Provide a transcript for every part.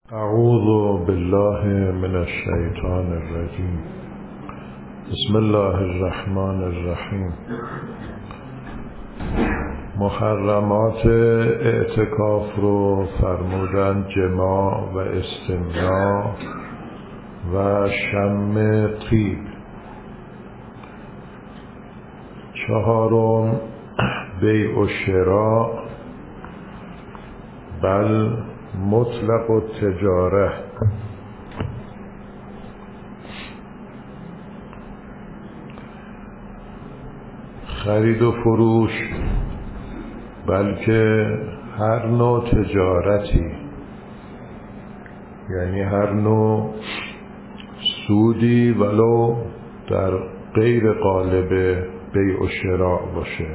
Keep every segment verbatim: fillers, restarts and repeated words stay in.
اعوذ بالله من الشیطان الرجیم. بسم الله الرحمن الرحیم. محرمات اعتکاف رو فرمودن جماع و استمناء و شم طیب. چهارم بیع و شراء بل مطلق التجاره. خرید و فروش، بلکه هر نوع تجارتی، یعنی هر نوع سودی ولو در غیر قالب بیع و شراء باشه.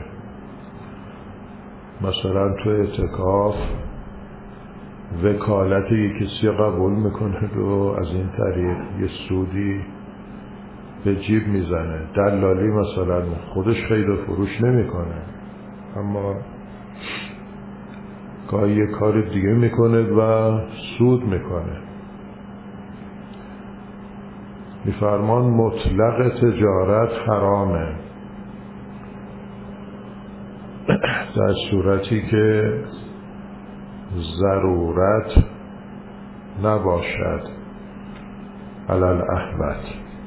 مثلا تو اعتکاف وکالت یک کسی قبول میکنه و از این طریق یه سودی به جیب میزنه. دلالی مثلا خودش خرید و فروش نمیکنه، اما گاهی یه کار دیگه میکنه و سود میکنه. میفرمان مطلق تجارت حرامه در صورتی که ضرورت نباشد علی الاحوط.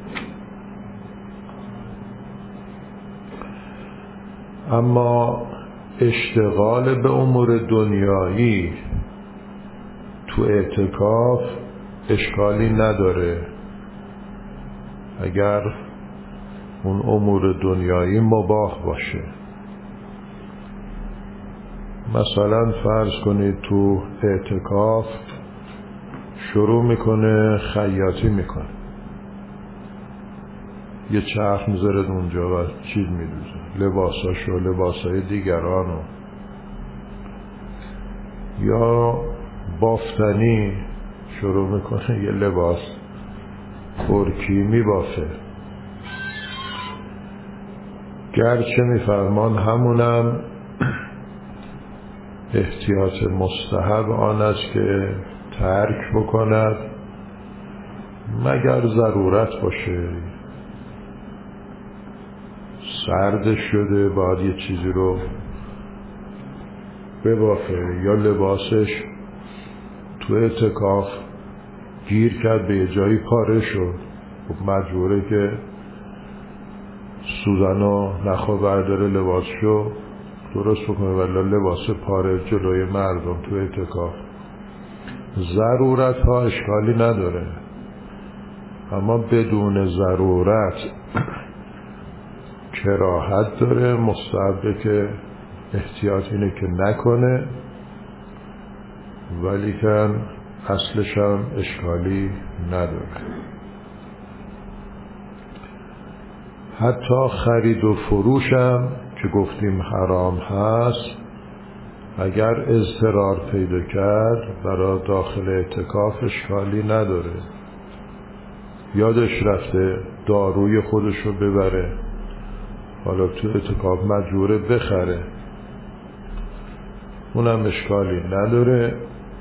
اما اشتغال به امور دنیایی تو اعتکاف اشکالی نداره اگر اون امور دنیایی مباح باشه. مثلا فرض کنید تو اعتکاف شروع میکنه خیاطی میکنه، یه چرخ میذاره اونجا و چیز میدوزه، لباساشو لباسای دیگرانو، یا بافتنی شروع میکنه یه لباس ترکی میبافه. گرچه میفرمان همونم احتیاط مستحب آن است که ترک بکند مگر ضرورت باشه، سرد شده باید یه چیزی رو ببافه، یا لباسش تو اعتکاف گیر کرد به یه جایی پاره شد، خب مجبوره که سوزن و نخو برداره لباسشو درست بکنه، ولی لباس پاره جلوی مردم تو اعتکاف. ضرورت ها اشکالی نداره، اما بدون ضرورت کراهت داره. مستحبه که احتیاط اینه که نکنه، ولی که اصلش هم اشکالی نداره. حتی خرید و فروش هم که گفتیم حرام هست، اگر اضطرار پیدا کرد برای داخل اعتکاف اشکالی نداره. یادش رفته داروی خودشو ببره، حالا تو اعتکاف مجبوره بخره، اونم اشکالی نداره.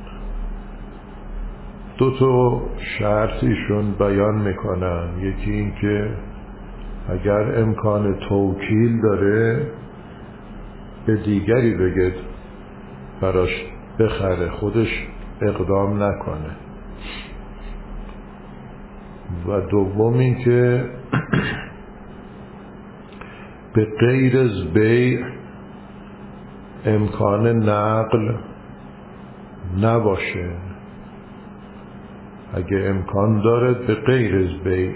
دو تا شرط ایشون بیان میکنن. یکی این که اگر امکان توکیل داره به دیگری بگه براش بخره، خودش اقدام نکنه. و دوم این که به غیر از بیع امکان نقل نباشه. اگه امکان داره به غیر از بیع،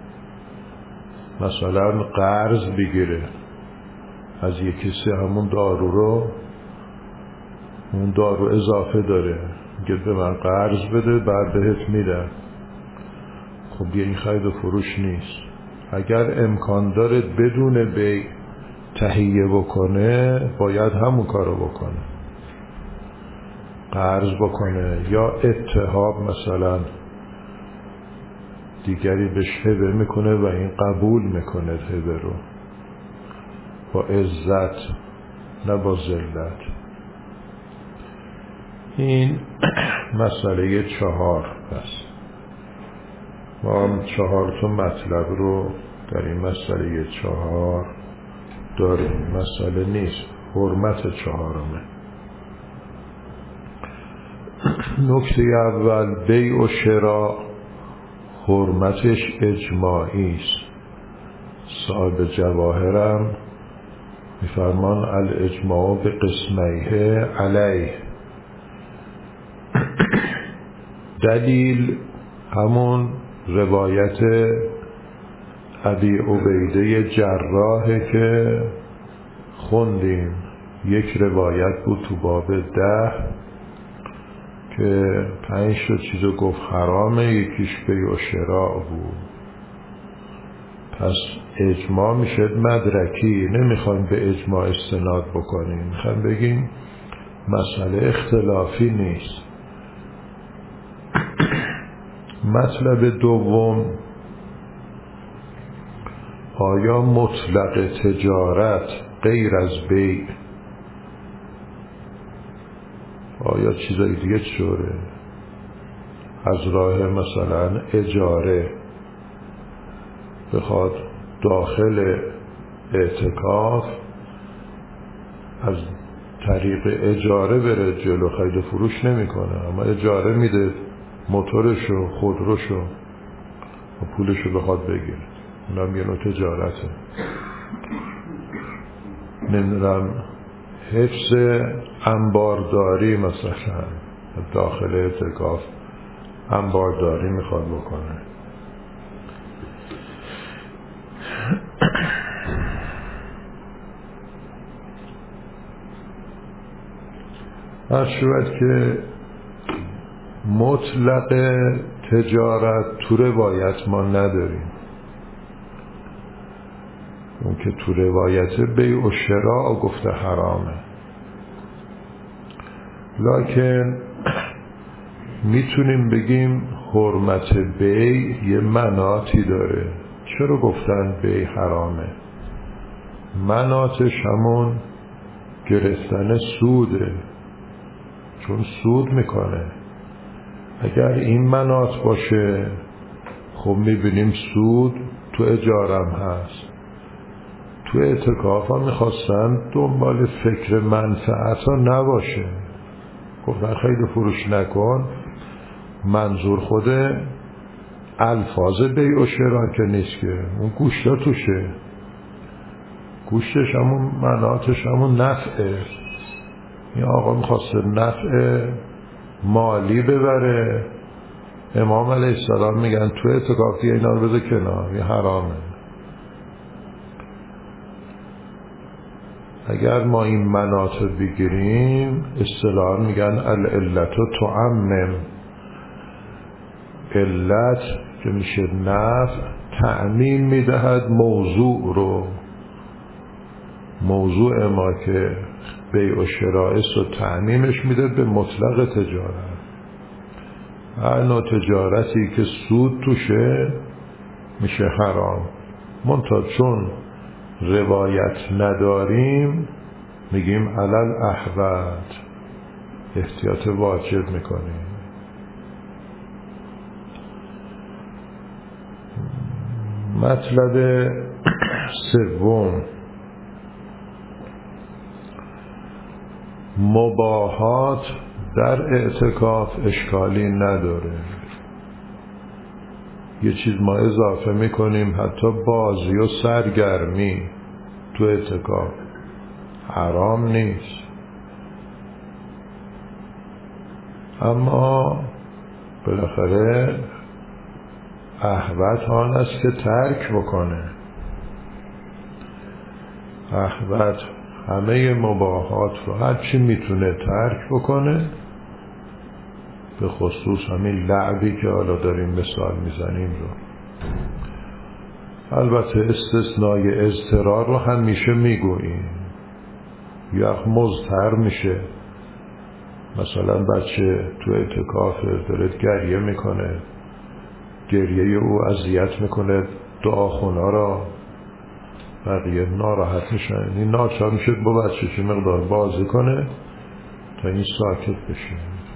مثلا قرض بگیره از یک کسی همون دارو رو، اون دارو اضافه داره، میگه به من قرض بده بعد بهت میدم. خب یه این خرید و فروش نیست. اگر امکان داره بدون بیع تهیه بکنه، باید همون کارو بکنه، قرض بکنه یا اتهاب، مثلا دیگری بهش هبه میکنه و این قبول میکنه هبه رو با عزت نه با ذلت. این مسئله چهار است. ما هم چهار تا مطلب رو در این مسئله چهار داریم. مسئله نیست، حرمت چهارمه. نکته اول، بیع و شراء حرمتش اجماعی است. صاحب جواهرم میفرمان الاجماع به قسمیه علیه. دلیل همون روایت ابی عبیده جراحه که خوندیم. یک روایت بود تو باب ده که پنج تا چیزو گفت حرامه، یکیش بیع و شراء بود. پس اجماع میشه مدرکی، نمیخوایم به اجماع استناد بکنیم، میخوایم بگیم مسئله اختلافی نیست. مطلب دوم، آیا مطلق تجارت غیر از بیع، آیا چیزای دیگه چطوره؟ از راه مثلا اجاره بخواد داخل اعتکاف از طریق اجاره بره جلو، خرید فروش نمیکنه، اما اجاره میده موتورشو خودروشو و پولشو بخواد بگیره، اونم یه نوع تجارته. نمیدونم حفظ انبارداری مثلا داخل اعتکاف انبارداری میخواد بکنه. هر شود که مطلق تجارت تو روایت ما نداریم. اون که تو روایت بیع و شراء گفته حرامه، لکن میتونیم بگیم حرمت بیع یه مناطی داره. چرا گفتن بیع حرامه؟ مناطش همون گرفتن سوده، چون سود میکنه. اگر این مناط باشه خب میبینیم سود تو اجارم هست. تو اعتکاف ها میخواستن دنبال فکر منفعت ها نباشه، گفتن خیلی فروش نکن، منظور خود الفاظ بیع و شراء که نیست که اون گوشتا توشه، گوشتش همون مناطش همون نفعه. این آقا میخواسته نفع مالی ببره، امام علیه السلام میگن تو اعتکاف دیگه اینا رو بذار کنار، این حرامه. اگر ما این مناط رو بگیریم اصطلاحاً میگن العلت تعمم، علت که میشه نفع تعمیم میدهد موضوع رو. موضوع ما که بیع و شراء است و تعمیمش میده به مطلق تجارت. هر نوع تجارتی که سود توشه میشه حرام. منتها چون روایت نداریم میگیم علل احوط، احتیاط واجب میکنیم. مطلب سوم، مباحات در اعتکاف اشکالی نداره. یه چیز ما اضافه میکنیم، حتی بازی و سرگرمی تو اعتکاف حرام نیست، اما بالاخره احوط آن است که ترک بکنه. احوط همه مباحات رو هر چی میتونه ترک بکنه، به خصوص همین لعبی که حالا داریم مثال میزنیم رو. البته استثنای اضطرار رو همیشه میگوییم. یخ مضطر میشه، مثلا بچه تو اعتکاف داره گریه میکنه، گریه او اذیت میکنه دعاخونا را، بقیه ناراحت میشن، این ناچار میشه با بچه چه مقدار بازی کنه تا این ساکت بشه.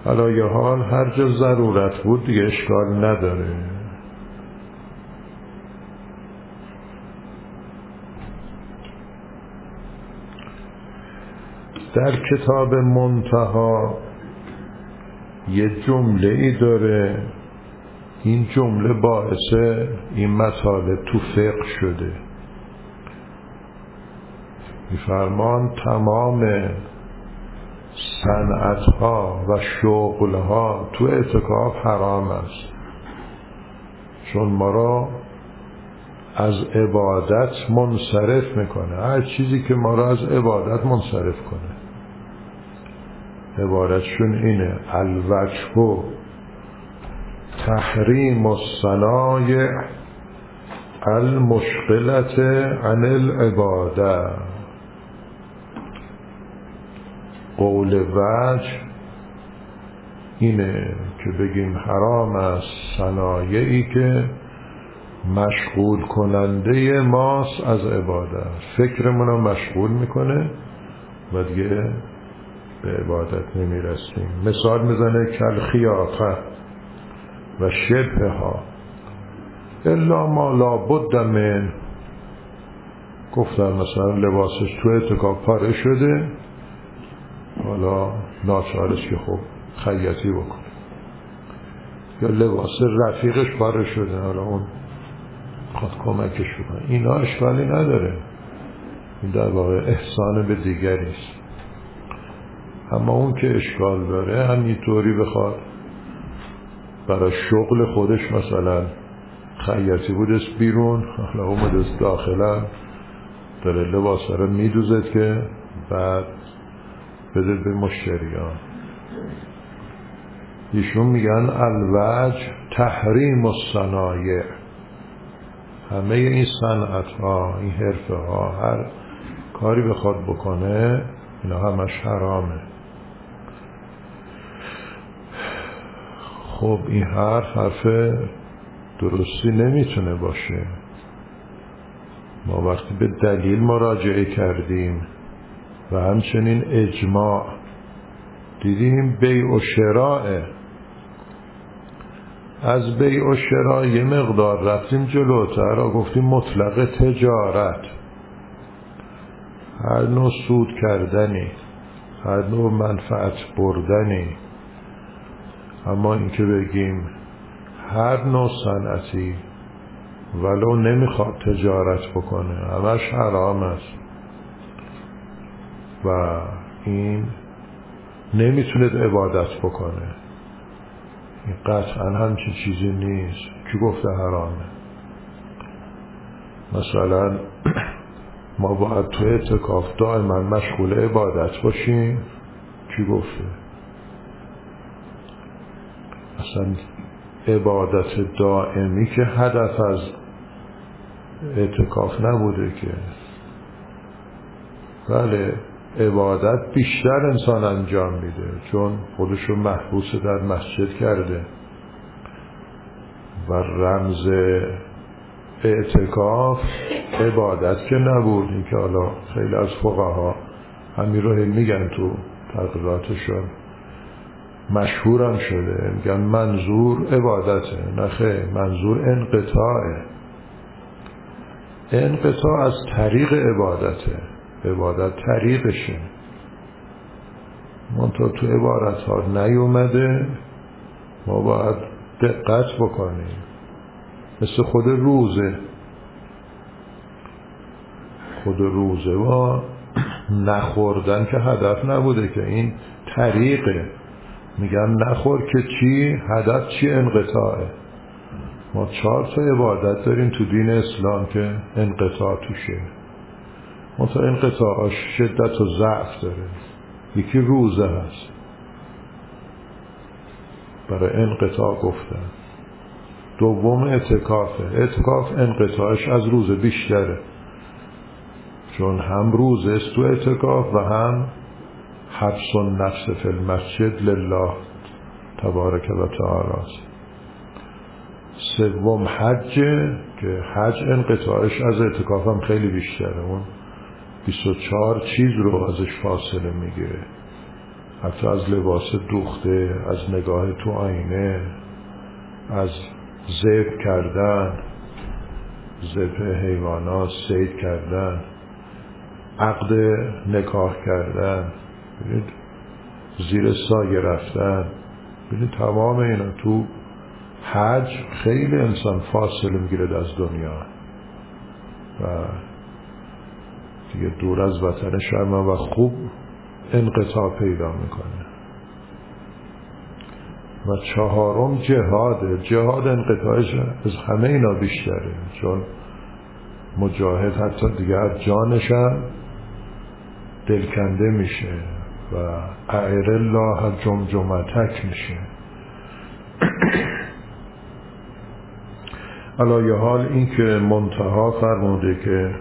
حالا یه حال هر جا ضرورت بود دیگه اشکال نداره. در کتاب منتها یه جمله ای داره، این جمله باعث این مطالب تو فقه شده. میفرمان تمام صنعتها و شغلها تو اعتکاف حرام است، چون ما را از عبادت منصرف میکنه. هر چیزی که ما را از عبادت منصرف کنه. عبارتشون اینه: الوجه تحریم الصنایع المشغلة عن العباده. قول وجه اینه که بگیم حرام است صنایعی که مشغول کننده ماست از عبادت، فکرمون رو مشغول میکنه و دیگه به عبادت نمیرسیم. مثال میزنه کل خیافه و شبه ها الا ما لا بد من. گفتم مثلا لباسش تو اعتکاف پاره شده، حالا ناچارش که خب خیاطی بکنه، یا لباس رفیقش پاره شده، حالا اون خود کمکش بکنه. اینا اشکالی نداره، این در واقع احسان به دیگریست. اما اون که اشکال داره همینطوری بخواد برای شغل خودش، مثلا خیاطی بودش بیرون، حالا اومدست داخلا داره لباس رو میدوزد که بعد بده به مشتریان. ایشون میگن الوجه تحریم الصنایع. همه این صنعت ها، این حرفه ها، هر کاری بخواد بکنه اینا همش حرامه. خب این حرف حرف درستی نمیتونه باشه. ما وقتی به دلیل مراجعه کردیم و همچنین اجماع دیدیم بیع و شراء، از بیع و شراء یه مقدار رفتیم جلوتر و گفتیم مطلق تجارت، هر نوع سود کردنی، هر نوع منفعت بردنی. اما اینکه بگیم هر نوع صنعتی ولو نمیخواد تجارت بکنه همش حرام است و این نمیتونه عبادت بکنه، این قطعا همچین چیزی نیست. کی گفته حرامه؟ مثلا ما باید تو اعتکاف دائما مشغول عبادت باشیم؟ کی گفته؟ اصلا عبادت دائمی که هدف از اعتکاف نبوده که. بله عبادت بیشتر انسان انجام میده چون خودشو محبوس در مسجد کرده و رمز اعتکاف عبادت که نبود. این که حالا خیلی از فقها همین رو میگن تو تقریراتشون، مشهورم شده، میگن منظور عبادته. نخیر، منظور انقطاعه. انقطاع از طریق عبادته، عبادت طریقشه. منطقه تو عبارت ها نیومده، ما باید دقت بکنیم. مثل خود روزه، خود روزه و نخوردن که هدف نبوده که، این طریقه. میگن نخور که چی؟ هدف چی؟ انقطاعه. ما چهار تا عبادت داریم تو دین اسلام که انقطاع توشه. مثلا انقطاعش شدت و ضعف داره. یکی روزه هست، برای انقطاع گفتن. دوم اعتکافه. اعتکاف انقطاعش از روزه بیشتره، چون هم روزه است تو اعتکاف و هم حبس النفس فی المسجد لله تبارک و تعالی. سوم حج، که حج انقطاعش از اعتکاف هم خیلی بیشتره، اون بیست و چهار چیز رو ازش فاصله میگیره. حتی از لباس دوخته، از نگاه تو آینه، از ذبح کردن، ذبح حیوانات، صید کردن، عقد نکاح کردن، ببینید زیر سایه رفتن، ببینید تمام اینا تو حج خیلی انسان فاصله میگیرد از دنیا و دیگه دور از وطن شرم و خوب انقطاع پیدا میکنه. و چهارم جهاده. جهاد انقطاعش از همه اینا بیشتره، چون مجاهد حتی دیگه از جانشم دلکنده میشه و اعر الله جمجمتک میشه. علایه حال این که منتها فرموده که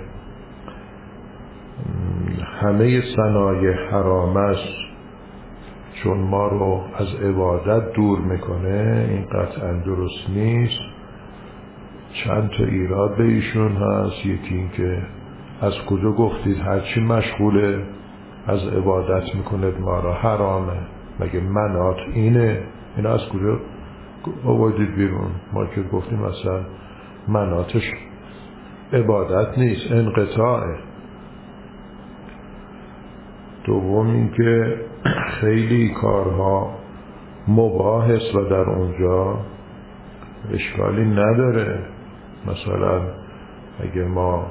همه صنایع حرام است چون ما رو از عبادت دور میکنه، این قطعا درست نیست. چند تا ایراد به ایشون هست. یکی این که از کجا گفتید هرچی مشغوله از عبادت میکنه ما رو حرامه؟ مگه منات اینه؟ این از کجا آوردید بیرون؟ ما که گفتیم مثلا مناتش عبادت نیست، انقطاعه. دوم این که خیلی کارها مباح است و در اونجا اشکالی نداره. مثلا اگه ما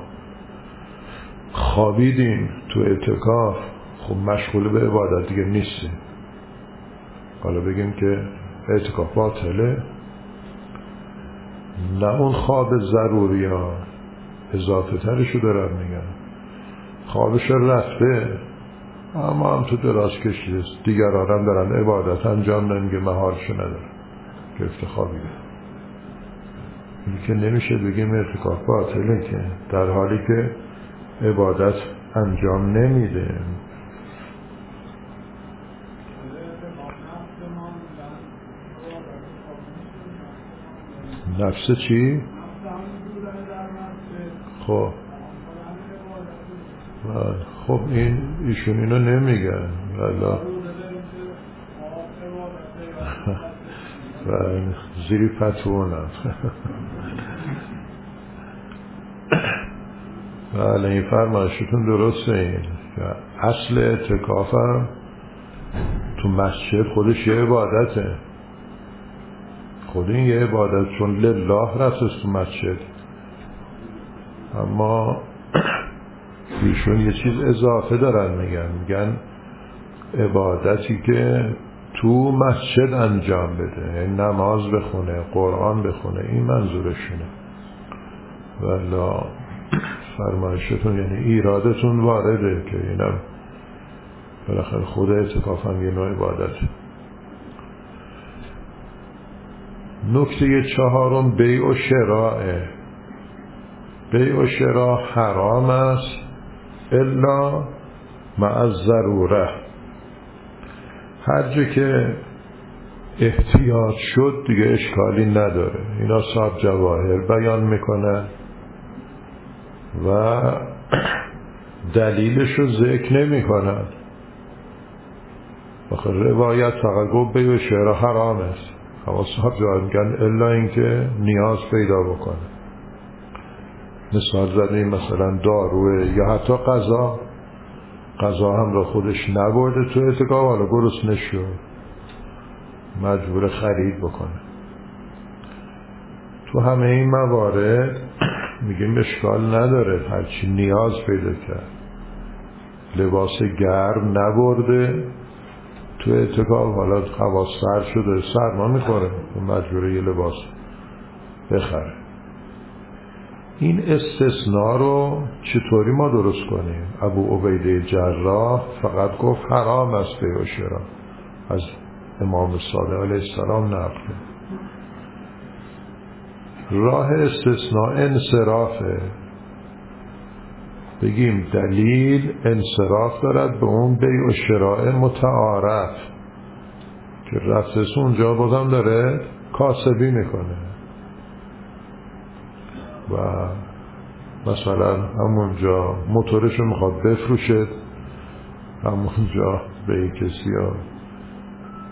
خوابیدیم تو اعتکاف، خب مشغول به عبادت دیگه نیستیم. حالا بگیم که اعتکاف باطله؟ نه، اون خواب ضروری ها اضافه ترشو دارن میگن. خوابش رفته اما هم تو دراز کشیده، دیگران هم دارن عبادت انجام نمیگه محالشو نداره که افتخابیده. این که نمیشه بگیم اعتکاف باطله که در حالی که عبادت انجام نمیده. نفس چی؟ خب خب این ایشون اینو نمیگن والا و زیری فتوونم. بله این فرمایشتون درسته. این اصل اعتکافم تو مسجد خودش یه عبادته، خود این یه عبادت، چون لله رفت تو مسجد. اما ایشون یه چیز اضافه دارن میگن، میگن عبادتی که تو مسجد انجام بده، یعنی نماز بخونه، قرآن بخونه، این منظورشونه. والا فرمایشتون یعنی ایرادتون وارده که اینم بالاخره خود اعتکاف هم یه نوع عبادته. نکته چهارم بیع و شراء. بیع و شراء حرام است الا مع الضروره. هر جا که احتیاط شد دیگه اشکالی نداره. اینا صاحب جواهر بیان میکنن و دلیلش رو ذکر نمی کنن. بخیر روایت فقط گفت بیع و شراء حرام است، اما صاحب جواهر میگن الا اینکه نیاز پیدا بکنه. مثال زدیم مثلا داروه یا حتی غذا. غذا هم را خودش نبرده تو اعتکاف، حالا گرسنه شد مجبور خرید بکنه. تو همه این موارد میگیم اشکال نداره، هرچی نیاز پیدا کرد. لباس گرم نبرده تو اعتکاف، حالا هوا سرد شده سرما میخوره مجبور یه لباس بخره. این استثناء رو چطوری ما درست کنیم؟ ابو عبیده جراح فقط گفت حرام است بیع و شراء، از امام صادق علیه السلام نقله. راه استثناء انصرافه. بگیم دلیل انصراف دارد به اون بیع و شراء متعارف که رفتس اونجا بازم داره کاسبی میکنه و مثلا همونجا موتورشو میخواد بفروشه، همونجا به کسی ها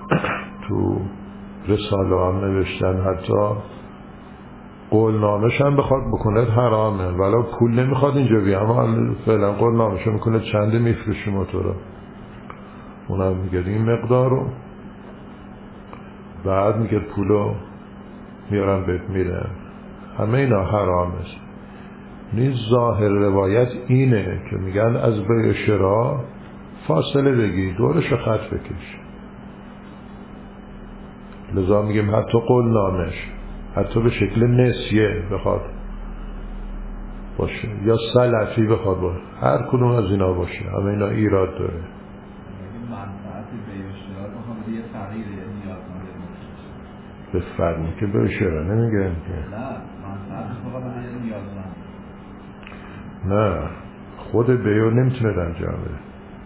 تو رساله هم نوشتن حتی قولنامش هم بخواد بکنه حرامه، ولی پول نمیخواد اینجا بیا، اما فعلا قولنامش میکنه چنده میفروشی موتورا، اونم میگه این مقدار رو، بعد میگه پولو میارم بهت میره. همه اینا حرامه. نیز ظاهر روایت اینه که میگن از بیع و شرا فاصله بگی، دورش رو خط بکش. لذا میگیم حتی قولنامش حتی به شکل نسیه بخواد باشه یا سلفی بخواد باشه، هر کدوم از اینا باشه، همه اینا ایراد داره. منفعت بیع و شرا بخوام یه فقیره یه نیازمنده به فرمی که بیع و شرا نمیگه نه منفعت بخوام یه نیازمنده، نه خود بیع و نمیتونه انجام بده،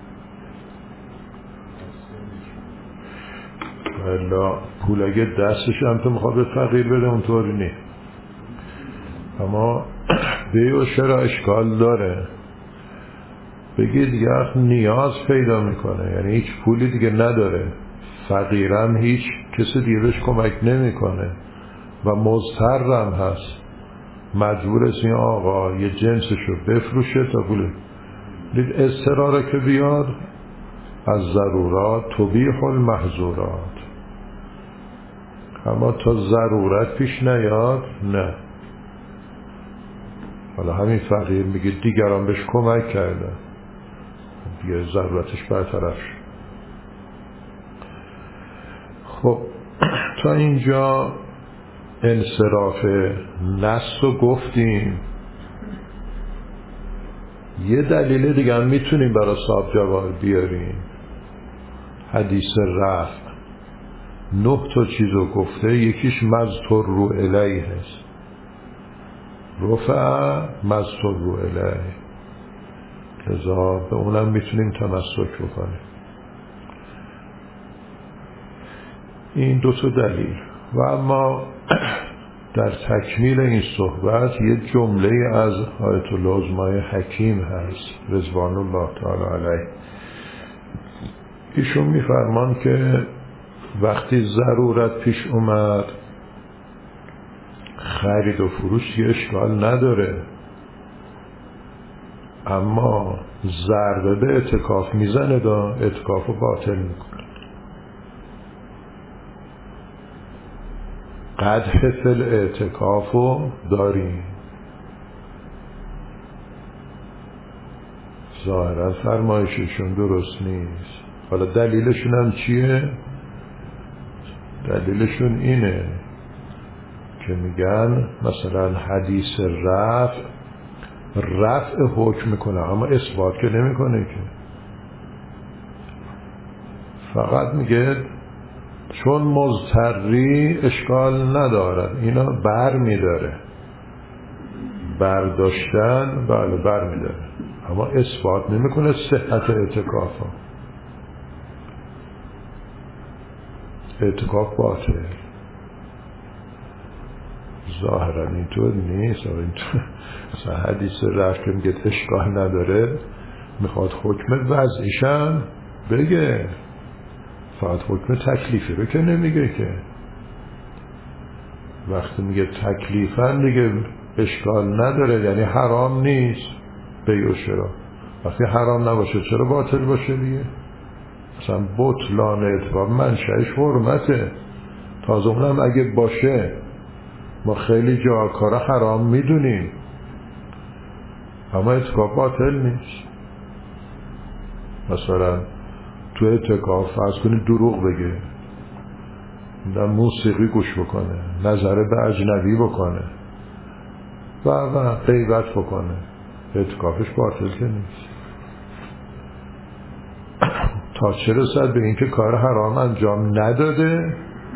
والا پول اگه دستش هم تو میخواد به فقیر بده اونطوری نیست. اما بیع و شرا اشکال داره، بگی دیگه نیاز پیدا میکنه، یعنی هیچ پولی دیگه نداره، فقیرم هیچ کسی دیگه بهش کمک نمیکنه و مضطرم هست، مجبور است این آقا یه جنسشو بفروشه تا پول. دید اضطراره که بیاد از ضرورات تبیح المحظورات، اما تا ضرورت پیش نیاد نه. حالا همین فقیر میگه دیگران بهش کمک کردن دیگه ضرورتش برطرف شد. خب تا اینجا انصراف نص رو گفتیم. یه دلیل دیگه هم میتونیم برای صاحب جوار بیاریم، حدیث رفع نه تا چیزو گفته، یکیش مذکور رو الیه هست، رفع مذکور رو الیه، لذا به اونم میتونیم تمسک بکنیم. این دو تا دلیل. و اما در تکمیل این صحبت یه جمله از آیت العظمای حکیم هست رضوان الله تعالی علیه. ایشون میفرمان که وقتی ضرورت پیش اومد خرید و فروش یه اشکال نداره، اما ضربه به اعتکاف میزنه، دا اعتکاف رو باطل میکنه. قدح فل اعتکاف رو داریم، ظاهرا فرمایششون درست نیست. حالا دلیلشون هم چیه؟ دلیلشون اینه که میگن مثلا حدیث رفع رفع حکم میکنه اما اثبات که نمیکنه، که فقط میگه چون مضطری اشکال ندارد، اینا بر میداره، برداشتن بله بر میداره، اما اثبات نمیکنه صحت اعتکاف ها. اعتکاف باطل ظاهرا اینطور نیست. اینطور مثلا حدیث رفع که میگه اشکال نداره میخواد حکم وضعیشم بگه، فقط حکم تکلیفی رو که نمیگه. که وقتی میگه تکلیفن دیگه اشکال نداره، یعنی حرام نیست بیع و شرا. وقتی حرام نباشه چرا باطل باشه دیگه؟ مثلا بطلان اعتکاف منشأش حرمته، تازه اونم اگه باشه ما خیلی جا کارا حرام میدونیم اما اعتکاف باطل نیست. مثلا تو اعتکاف فرض کنید دروغ بگه، در موسیقی گوش بکنه، نظر به اجنبی بکنه و و غیبت بکنه، اعتکافش باطل که نیست. تا چه رسد به اینکه کار حرام انجام نداده،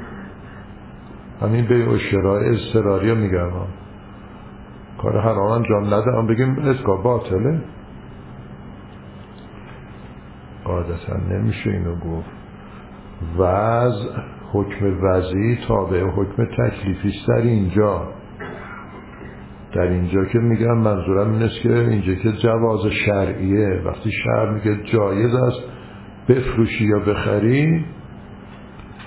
همین بیع و شراء اضطراری ها میگم کار حرام انجام نده هم بگیم اعتکاف باطله؟ عادتا نمیشه اینو گفت. وضع حکم وضعی تابع حکم تکلیفی است. در اینجا در اینجا که میگم منظورم این است که اینجا که جواز شرعیه، وقتی شرع میگه جایز است بفروشی یا بخری،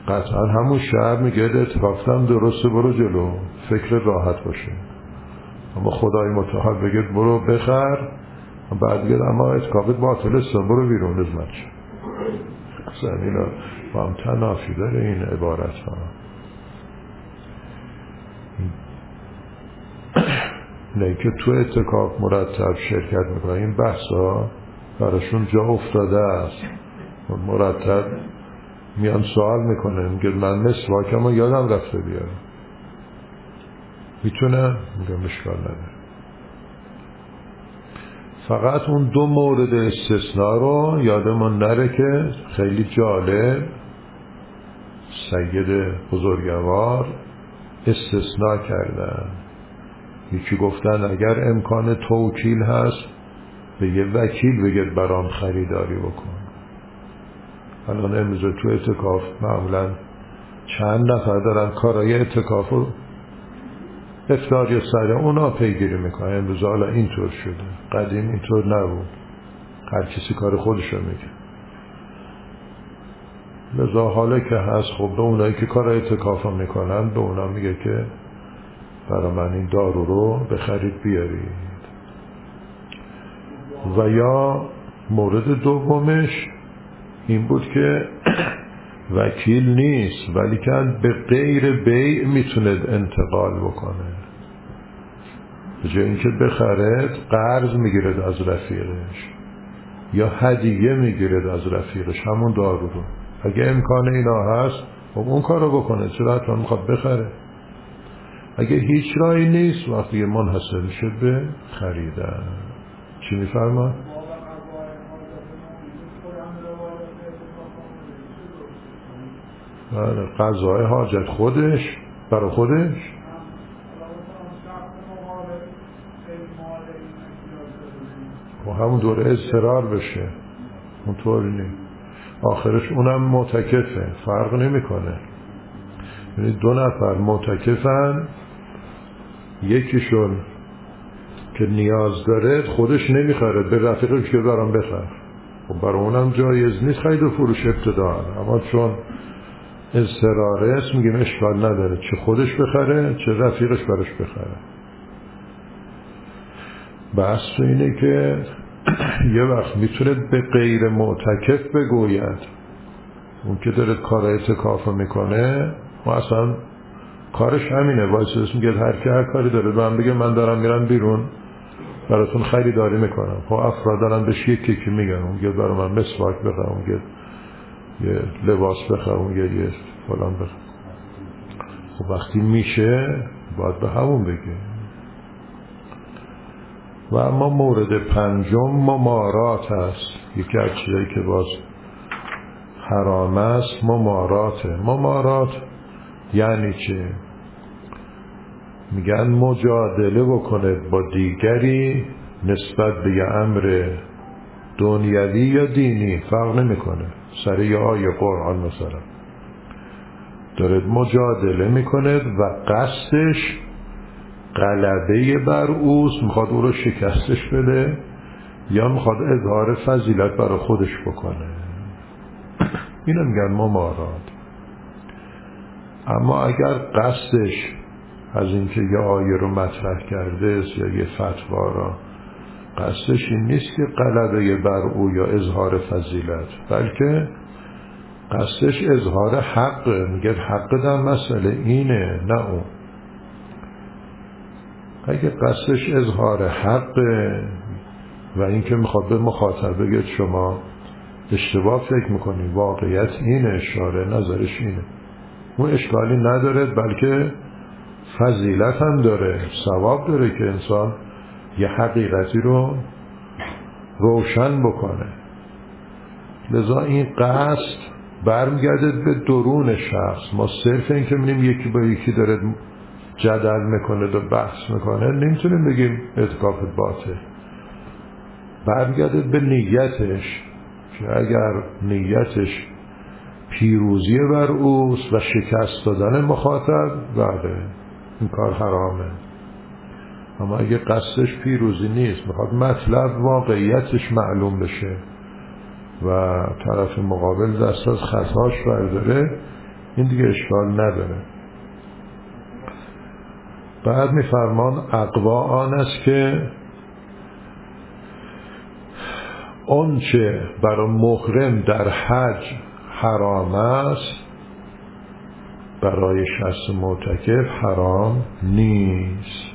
قطعا همون شهر میگه اتفاقا درسته برو جلو، فکر راحت باشه. اما خدای متعال بگه برو بخر، بعد بگه اما اتفاقت باطل است برو بیرون از مچ. اصلا اینا با هم تنافی داره این عبارت ها. نه که تو اعتکاف مرتب شرکت میکنه، این بحث ها براشون جا افتاده است، مرتب میان سوال میکنه، میگه من مسواکم رو یادم رفته بیارم، میتونه؟ میگه مشکل نداره. فقط اون دو مورد استثناء رو یادمون نره که خیلی جالب سید بزرگوار استثناء کردن. یکی گفتن اگر امکان توکیل هست به یه وکیل بگید برام خریداری بکن. الان امروز تو اعتکاف معمولا چند نفر دارن کارای اعتکاف رو افطار یا سره اونا پیگیری میکنن. امروز حالا اینطور شده، قدیم اینطور نبود، هر کسی کار خودشو میگه. لذا حالا که هست خب به اونایی که کار اعتکاف رو میکنن به اونا میگه که برای من این دارو رو بخرید بیارید. و یا مورد دومش این بود که وکیل نیست ولی که به غیر بیع میتونه انتقال بکنه. به جای اینکه بخرد قرض میگیرد از رفیقش یا هدیه میگیرد از رفیقش همون دارو رو. اگه امکان اینا هست خب اون کار رو بکنه، چرا حتما میخواد بخره. اگه هیچ راهی نیست وقتی منحصر میشه به خریدن. چی میفرما؟ بله، قضای حاجت خودش برای خودش و همون دوره اضطرار بشه، اون طوری نیست. آخرش اونم معتکفه، فرق نمیکنه. یعنی دو نفر معتکفن، یکیشون که نیاز داره خودش نمیخره، به رفیقش که برام بخر. خب برای اونم جایز نیست خرید و فروش ابتداء، اما چون اضطراره است میگیم اشکال نداره، چه خودش بخره چه رفیقش براش بخره. بحث تو اینه که یه وقت میتونه به غیر معتکف بگوید، اون که داره کار اعتکاف میکنه و اصلا کارش همینه، واسه میگه هر کی هر کاری داره به من بگه من دارم میرم بیرون براتون خریداری میکنم. خب افراد دارن بهش یکی که میگن، اون میگه برای من مسواک بخر، اون میگه یه لباس بخر، اون میگه یه فلان بخر. خب وقتی میشه باید به همون بگه. و اما مورد پنجم ممارات هست. یکی از چیزایی که باز حرام است مماراته. ممارات یعنی چه؟ میگن مجادله بکنه با دیگری نسبت به یه امر دنیوی یا دینی، فرق نمیکنه، سر یه آیه قرآن مثلا داره مجادله میکنه و قصدش غلبه بر اوست، میخواد او رو شکستش بده یا میخواد اظهار فضیلت برای خودش بکنه. اینو میگن ممارات. اما اگر قصدش از اینکه یه آیه رو مطرح کرده است یا یه فتوا را قصدش این نیست که غلبه بر او یا اظهار فضیلت، بلکه قصدش اظهار حق، میگه حق در مسئله اینه نه اون. اگه قصدش اظهار حق و اینکه میخواد به مخاطب بگه شما اشتباه فکر میکنی، واقعیت اینه، اشاره نظرش اینه، اون اشکالی نداره، بلکه فضیلت هم داره، ثواب داره که انسان یه حقیقتی رو روشن بکنه. لذا این قصد برمیگرده به درون شخص. ما صرف این که می‌بینیم یکی با یکی داره جدل میکنه و بحث میکنه نمیتونیم بگیم اعتکاف باطل. برمیگرده به نیتش، که اگر نیتش پیروزی بر اوست و شکست دادن مخاطب، بله این کار حرامه. اما اگه قصدش پیروزی نیست، میخواد مطلب واقعیتش معلوم بشه و طرف مقابل دست از خطاش برداره، این دیگه اشکال نداره. بعد میفرمان اقوا آن است که اون چه برای محرم در حج حرام است برای شخص معتکف حرام نیست.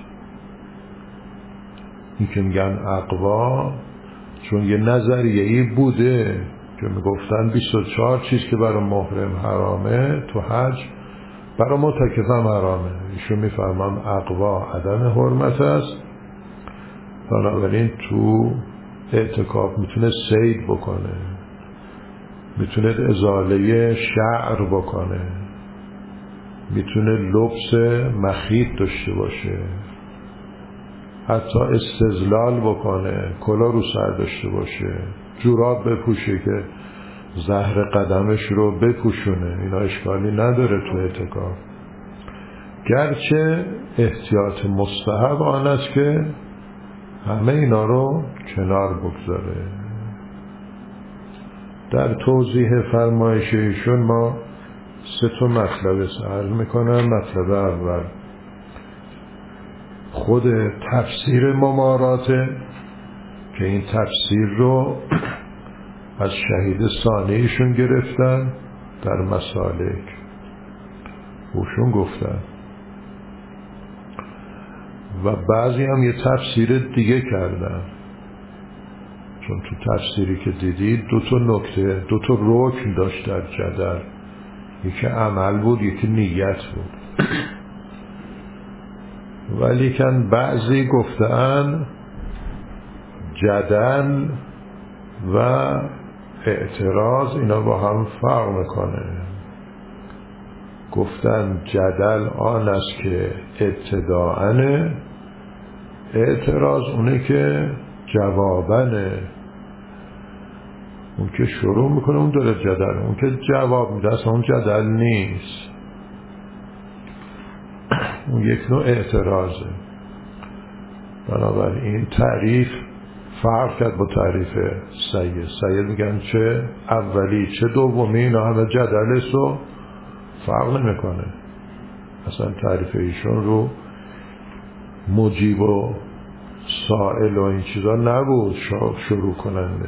این که میگن اقوا چون یه نظریه‌ای بوده که میگفتن بیست و چهار چیز که برای محرم حرامه تو حج برای معتکف هم حرامه. ایشون میفرمان اقوا عدم حرمت است، بنابراین تو اعتکاف میتونه صید بکنه، میتونه ازاله شعر بکنه، میتونه لبس مخیط داشته باشه، حتی استظلال بکنه، کلاه رو سر داشته باشه، جوراب بپوشه که زهر قدمش رو بپوشونه. اینا اشکالی نداره تو اعتکاف، گرچه احتیاط مستحب آن است که همه اینا رو کنار بگذاره. در توضیح فرمایش ایشون ما سه تا مطلب عرض میکنم. مطلب اول خود تفسیر مماراته که این تفسیر رو از شهید ثانیشون گرفتن در مسالک، اوشون گفتن و بعضی هم یه تفسیر دیگه کردن، چون تو تفسیری که دیدید دو تا نکته دو تا رکن داشت در جدل، یکی عمل بود یکی نیت بود. ولیکن بعضی گفتن جدل و اعتراض اینا با هم فرق میکنه. گفتن جدل آن است که ابتداءً، اعتراض اونه که جوابنه. اون که شروع میکنه اون داره جدل، اون که جواب میده اصلا اون جدل نیست، اون یک نوع اعتراضه. بنابراین تعریف فرق کرد با تعریف سید. سید میگن چه اولی چه دومی اینا همه جدل است و فرق نمیکنه. اصلا تعریف ایشون رو مجیب و سائل و این چیزا نبود شروع کننده،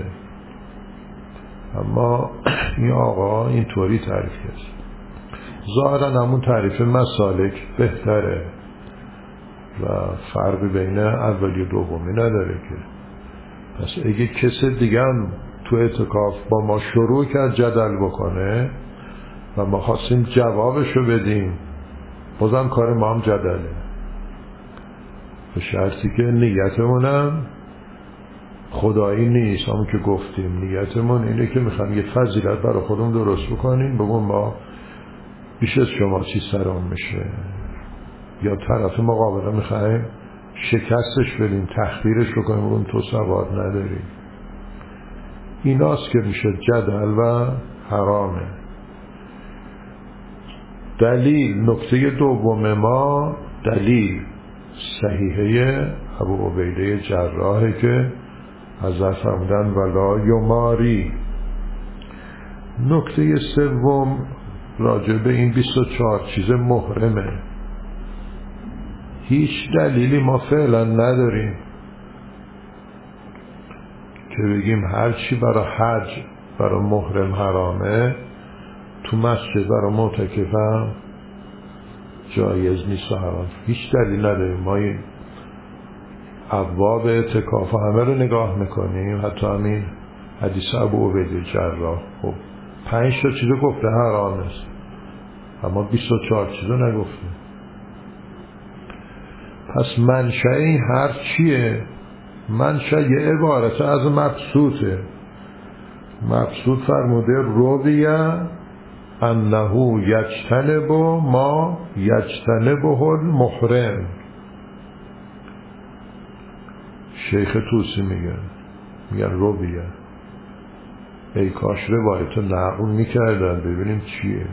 اما این آقا اینطوری تعریف کرد. ظاهرا همون تعریف مسالک بهتره و فرقی بین اولی و دومی نداره که. پس اگه کسی دیگه هم تو اعتکاف با ما شروع کرد جدل بکنه و ما خواستیم جوابشو بدیم، بازم کار ما هم جدله، به شرطی که نیتمونم خدایی نیست. همون که گفتیم نیتمون اینه که میخوام یه فضیلت برای خودمون درست بکنیم، بگم ما بیش از شما چی سرام میشه، یا طرف مقابله میخوایم شکستش بدیم تخدیرش بکنیم بگم تو سواد نداری. ایناست که میشه جدل و حرامه. دلیل نکته دوم ما دلیل صحیحه ابو عبیده جراحه که حضرت فرمودن ولا یماری. نکته سوم راجع به این بیست و چهار چیز محرمه. هیچ دلیلی ما فعلا نداریم که بگیم هر چی برای حج برای محرم حرامه تو مسجد برای معتکفم جایز نیست و حرام. هیچ دلیل نداریم. ما این ابواب اعتکاف همه رو نگاه میکنیم، حتی همین حدیث ابو عبیده جراح خب پنج تا چیزو گفته حرام است، اما بیست و چهار چیزو نگفته. پس منشأ این حرف چیه؟ منشأ یه عبارت از مبسوطه. مبسوط فرموده رویه انه یجتنب ما یجتنبه المحرم. شیخ توسی میگن میگن رویه، ای کاش روایتو نقل میکردن ببینیم چیه،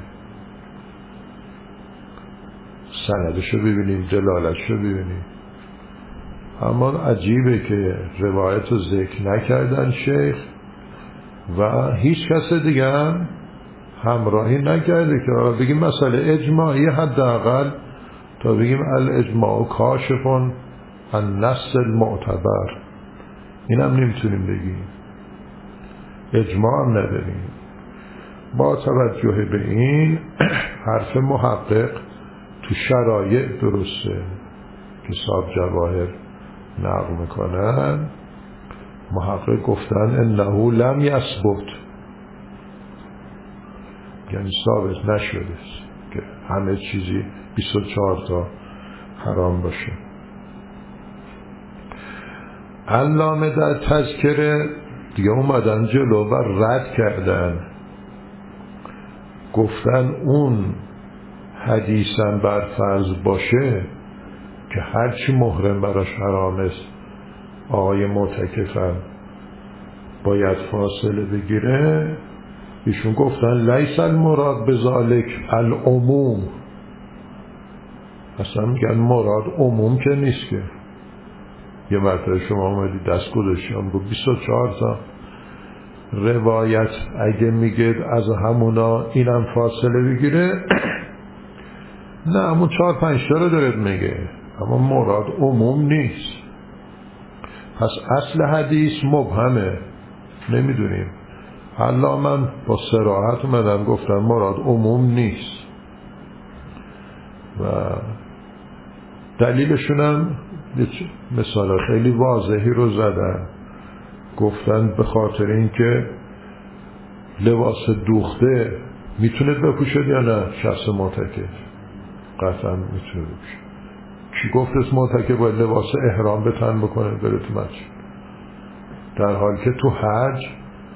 سندشو ببینیم دلالتشو ببینیم. اما عجیبه که روایتو ذکر نکردن شیخ و هیچ کس دیگه هم همراهی نکرده که بگیم مسئله اجماعی حداقل تا بگیم الاجماع کاشفون النص المعتبر، این هم نمیتونیم بگیم، اجماع هم نداریم. با توجه به این حرف محقق تو شرایع درسته که صاحب جواهر نقل میکنن. محقق گفتن انه لم یثبت، یعنی ثابت نشده که همه چیزی بیست و چهار تا حرام باشه. علامه در تذکره دیگه اومدن جلو و رد کردن، گفتن اون حدیثاً بر فرض باشه که هرچی محرم براش حرام است آقای معتکفم باید فاصله بگیره. ایشون گفتن لیس المراد بذالک العموم، اصلا میگن مراد عموم که نیست که یه مرتبه شما اومدی دست گذاشتی هم گفت بیست و چهار تا روایت اگه میگه از همونا اینم فاصله بگیره نه همون چهار پنج تا رو دارد میگه، اما مراد عموم نیست. پس اصل حدیث مبهمه، نمیدونیم. حالا من با صراحت اومدم گفتم مراد عموم نیست و دلیلشونم مثال خیلی واضحی رو زدن. گفتن به خاطر اینکه لباس دوخته میتونه بپوشد یا نه شخص معتکف؟ قطعا میتونه بپوشه. کی گفت اس معتکف باید لباس احرام به تن بکنه بره تو مسجد، در حالی که تو حج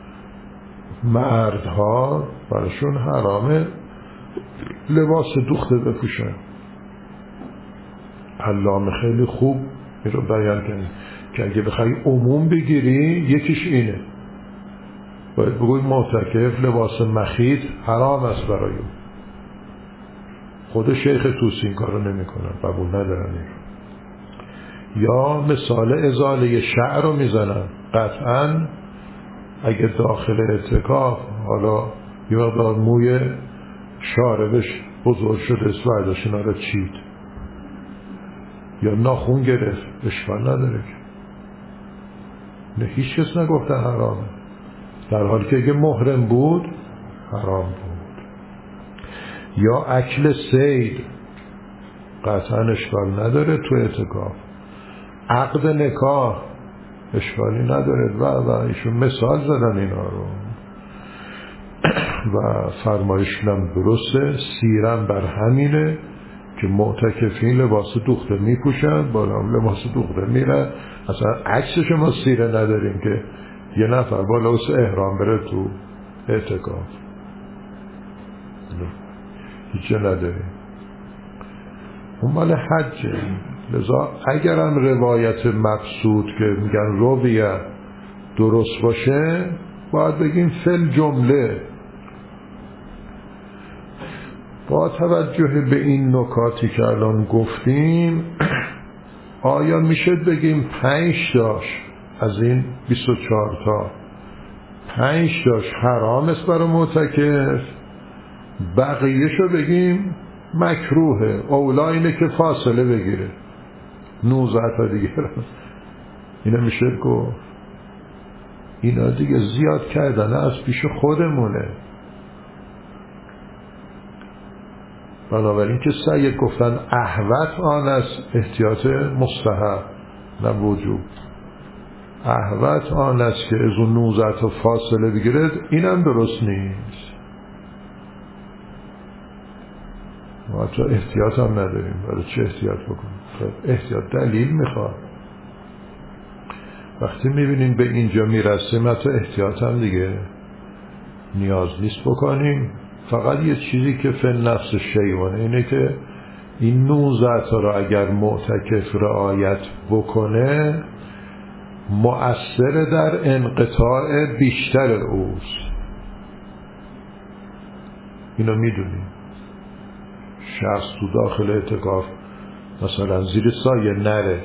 مردها براشون حرامه لباس دوخته بپوشن. علامه خیلی خوب این رو بیان کنه که اگه بخوای عموم بگیری یکیش اینه، باید بگوی معتکف لباس مخیط حرام است برای اون. خود شیخ توسی این کار رو نمی کنن، قبول ندارن این. یا مثال ازاله شعر رو میزنن، قطعا اگه داخل اعتکاف حالا یه مقدار موی شاربش بزرگ شده برداشت اینا رو چید یا ناخون گرفت اشکال نداره که نه، هیچ کس نگفته حرامه، در حالی که اگه محرم بود حرام بود. یا اکل صید قطعا اشکال نداره تو اعتکاف. عقد نکاح اشکالی نداره و و ایشون مثال زدن اینا رو و فرمایشونم درسته. سیرم بر همینه که معتکفین لباس دوخته میپوشن، بالا هم لباس دوخته میرن. اصلا عکسش ما سیره نداریم که یه نفر با لباس احرام بره تو اعتکاف، هیچ نداریم. اون مال حجه. لذا اگرم روایت مقصود که میگن رویه درست باشه باید بگیم فل جمله. با توجه به این نکاتی که الان گفتیم آیا میشه بگیم پنج تاش از این بیست و چهار تا پنج تاش حرام است برای معتکف، بقیهشو بگیم مکروهه، اولا اینه که فاصله بگیره نوزده تا دیگه اینا میشه گفت. اینا دیگه زیاد کردن از پیش خودمونه. بنابراین که سید گفتن احوط آن است احتیاط مستحب نه وجوب، احوط آن است که از اون نوزده تا فاصله بگیرد، اینم درست نیست. ما تو احتیاط هم نداریم، برای چه احتیاط بکنیم؟ احتیاط دلیل میخواد. وقتی میبینیم به اینجا میرسیم ما تو احتیاط هم دیگه نیاز نیست بکنیم. فقط یه چیزی که فی نفس شیوانه اینه که این نوزده تا را اگر معتکف رعایت بکنه مؤثر در انقطاع بیشتر اوست. اینو میدونیم. شخص تو داخل اعتکاف مثلا زیر سایه نرد،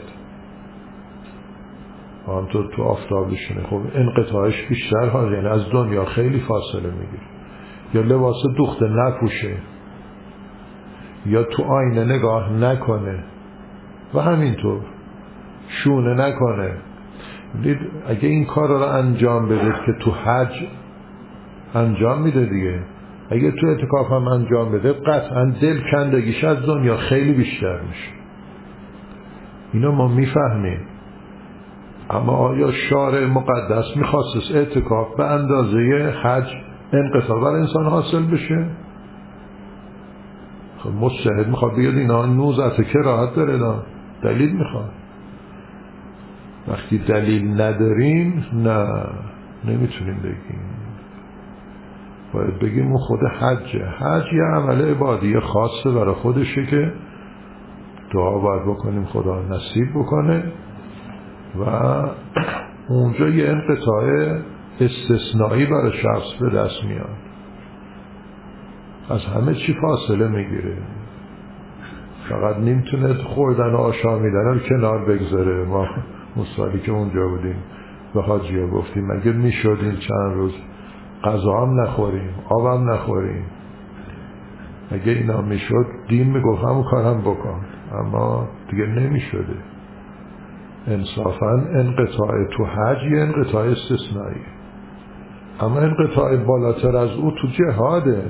همونطور تو آفتاب بشینه، خب انقطاعش بیشتر ها، یعنی از دنیا خیلی فاصله میگیره. یا لباس دوخته نپوشه یا تو آینه نگاه نکنه و همینطور شونه نکنه. اگه این کار رو انجام بده که تو حج انجام میده دیگه، اگه تو اعتکاف هم انجام بده قطعا دل کندگیش از دنیا خیلی بیشتر میشه. اینو ما میفهمیم. اما آیا شارع مقدس میخواست اعتکاف به اندازه حج انقطاع بر انسان حاصل بشه؟ خب مجتهد میخواد بیاد اینا نوزت کراهت داره، دلیل میخواد. وقتی دلیل نداریم نه نمیتونیم بگیم. باید بگیم اون خود حجه. حج یه عمل عبادی خاصه برای خودشه که دعا باید بکنیم خدا نصیب بکنه و اونجا یه انقطاع استثنایی برای شخص به دست میاد، از همه چی فاصله میگیره، فقط نمیتونه خوردن و آشامیدن رو کنار بگذاره. ما مصالی که اونجا بودیم به حاجی‌ها گفتیم مگه میشد این چند روز غذا هم نخوریم آب هم نخوریم؟ اگه اینا میشد دین میگفت همون کار هم بکن، اما دیگه نمیشده. انصافا انقطاع تو حج یه انقطاع استثنایی، اما انقطاع بالاتر از او تو جهاده.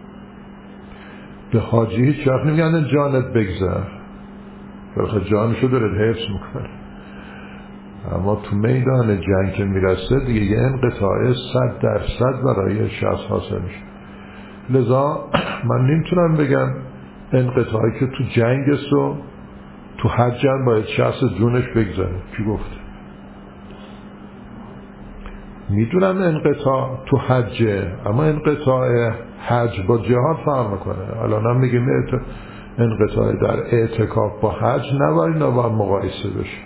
به حاجی هیچ وقت نمیگن جانت بگذر، بلکه جانشو داره حفظ میکنه، اما تو میدان جنگ که میرسه دیگه یه انقطاع صد درصد برای شخص حاصل میشه. لذا من نمیتونم بگم انقطاعی که تو جنگ است و تو حج هم باید شخص جونش بگذره. کی گفت؟ میدونم انقطاع تو حجه، اما انقطاع حج با جهاد فرق میکنه. الان هم میگیم انقطاع در اعتکاف با حج نباید اینا با مقایسه بشه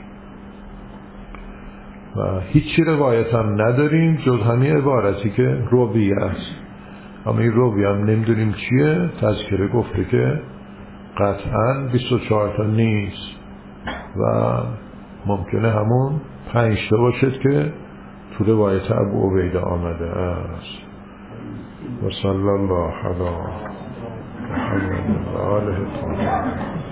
و هیچی روایت هم نداریم جز همین عبارتی که رویه است، اما این رویه هم نمیدونیم چیه. تذکره گفته که قطعا بیست و چهار تا نیست و ممکنه همون پنج تا باشد که تو روایت ابو عبیده آمده است. و صلی الله علی محمد و آله الطاهرین.